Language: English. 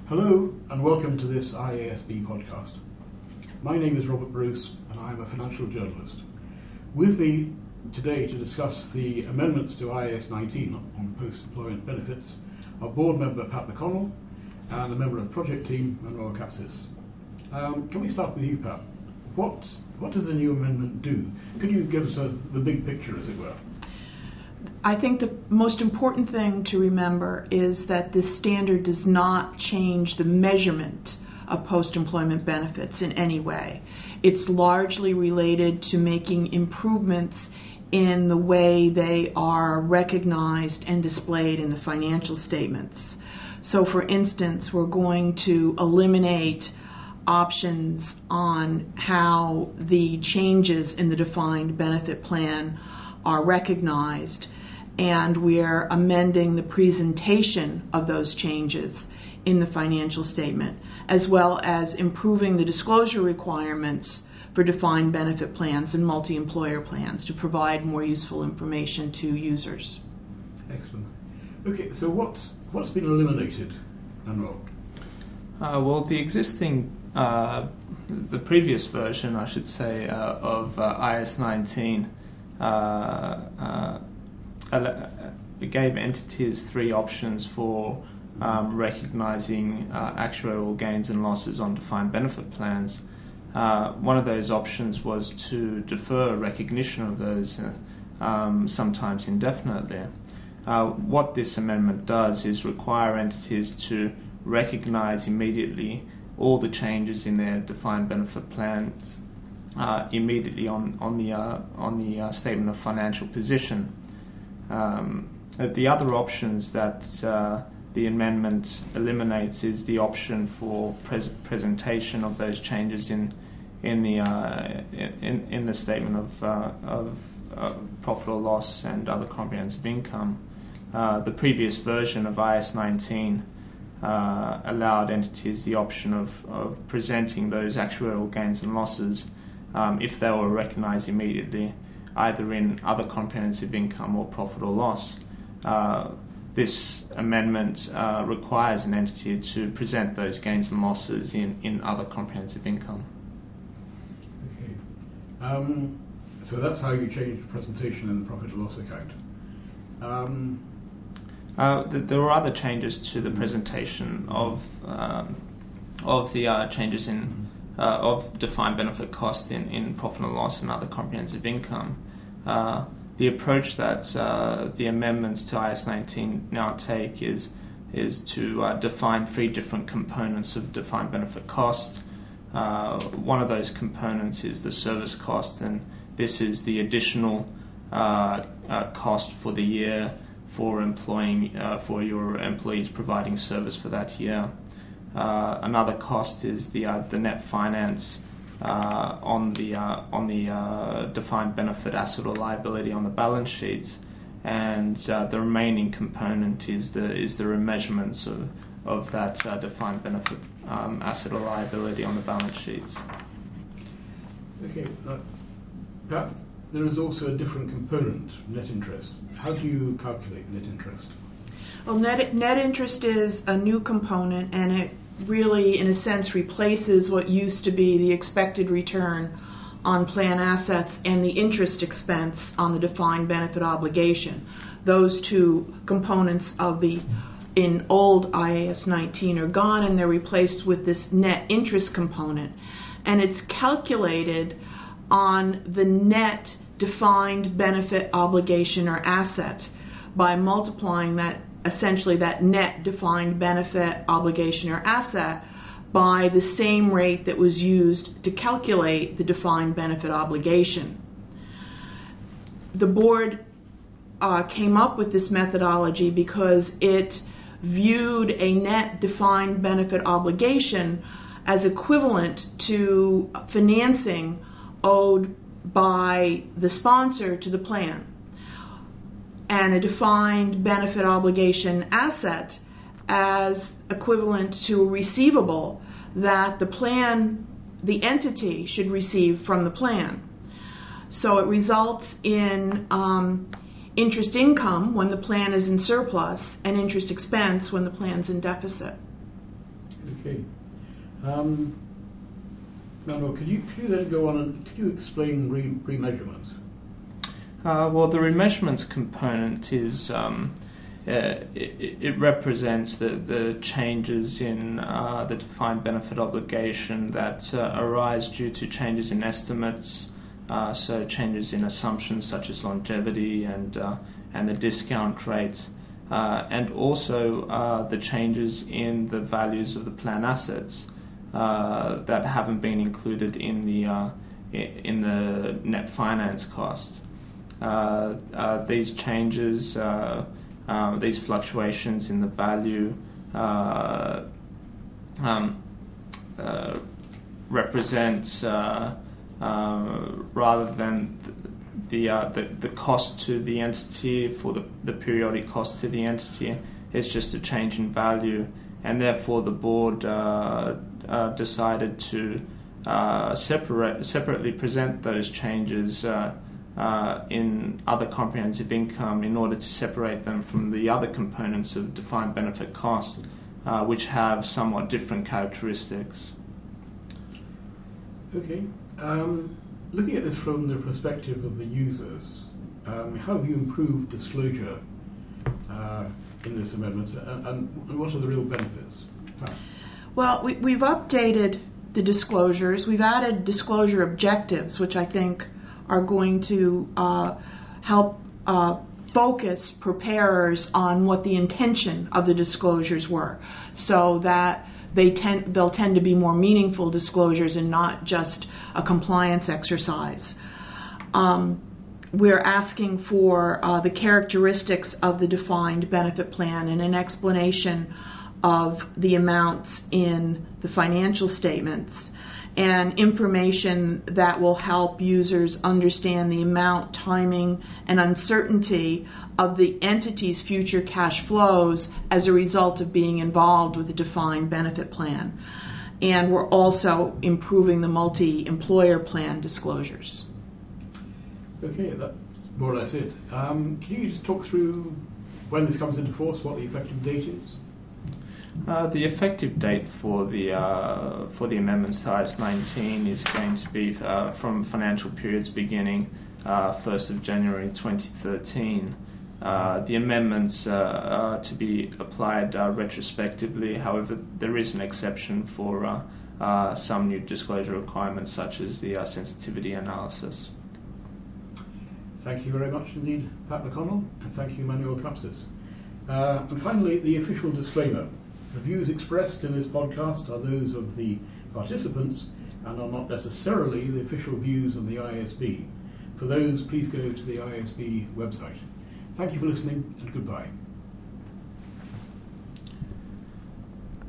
Hello and welcome to this IASB podcast. My name is Robert Bruce and I am a financial journalist. With me today to discuss the amendments to IAS 19 on post-employment benefits are board member Pat McConnell and a member of the project team, Manuel Capsis. Can we start with you, Pat? What does the new amendment do? Could you give us the big picture, as it were? I think the most important thing to remember is that this standard does not change the measurement of post-employment benefits in any way. It's largely related to making improvements in the way they are recognized and displayed in the financial statements. So, for instance, we're going to eliminate options on how the changes in the defined benefit plan are recognized, and we're amending the presentation of those changes in the financial statement, as well as improving the disclosure requirements for defined benefit plans and multi-employer plans to provide more useful information to users. Excellent. Okay, so what's been eliminated, Manuel? Well, the existing, the previous version, I should say, of IAS 19 it gave entities three options for recognizing actuarial gains and losses on defined benefit plans. One of those options was to defer recognition of those, sometimes indefinitely. What this amendment does is require entities to recognize immediately all the changes in their defined benefit plans immediately on the statement of financial position. The other options that the amendment eliminates is the option for presentation of those changes in the statement of profit or loss and other comprehensive income. The previous version of IAS 19 allowed entities the option of presenting those actuarial gains and losses if they were recognised immediately, either in other comprehensive income or profit or loss. This amendment requires an entity to present those gains and losses in other comprehensive income. Okay. So that's how you change the presentation in the profit and loss account. There were other changes to the presentation of the changes in of defined benefit cost in profit and loss and other comprehensive income. The approach that the amendments to IAS 19 now take is to define three different components of defined benefit cost. One of those components is the service cost, and this is the additional cost for the year for your employees providing service for that year. Another cost is the net finance on the defined benefit asset or liability on the balance sheet, and the remaining component is the remeasurements of that defined benefit asset or liability on the balance sheet. Okay, Pat, there is also a different component, net interest. How do you calculate net interest? Well, net interest is a new component, and it really, in a sense, replaces what used to be the expected return on plan assets and the interest expense on the defined benefit obligation. Those two components in old IAS 19 are gone, and they're replaced with this net interest component. And it's calculated on the net defined benefit obligation or asset by multiplying that net defined benefit obligation or asset by the same rate that was used to calculate the defined benefit obligation. The board came up with this methodology because it viewed a net defined benefit obligation as equivalent to financing owed by the sponsor to the plan, and a defined benefit obligation asset as equivalent to a receivable that the entity should receive from the plan. So it results in interest income when the plan is in surplus and interest expense when the plan's in deficit. Okay. Manuel, could you then go on and could you explain remeasurement? Well, the remeasurements component is it represents the changes in the defined benefit obligation that arise due to changes in estimates, so changes in assumptions such as longevity and the discount rate, and also the changes in the values of the plan assets that haven't been included in the net finance cost. These changes, these fluctuations in the value represent rather than the cost to the entity for the periodic cost to the entity. It's just a change in value, and therefore the board decided to separately present those changes in other comprehensive income in order to separate them from the other components of defined benefit cost, which have somewhat different characteristics. Okay. Looking at this from the perspective of the users, how have you improved disclosure in this amendment, and what are the real benefits? Well, we've updated the disclosures. We've added disclosure objectives, which I think are going to help focus preparers on what the intention of the disclosures were, so that they'll tend to be more meaningful disclosures and not just a compliance exercise. We're asking for the characteristics of the defined benefit plan and an explanation of the amounts in the financial statements, and information that will help users understand the amount, timing, and uncertainty of the entity's future cash flows as a result of being involved with a defined benefit plan. And we're also improving the multi-employer plan disclosures. Okay, that's more or less it. Can you just talk through when this comes into force, what the effective date is? The effective date for the amendments to IAS 19 is going to be from financial periods beginning 1st of January 2013. The amendments are to be applied retrospectively. However, there is an exception for some new disclosure requirements, such as the sensitivity analysis. Thank you very much indeed, Pat McConnell, and thank you, Manuel Kapsis. And finally, the official disclaimer. The views expressed in this podcast are those of the participants and are not necessarily the official views of the IASB. For those, please go to the IASB website. Thank you for listening, and goodbye.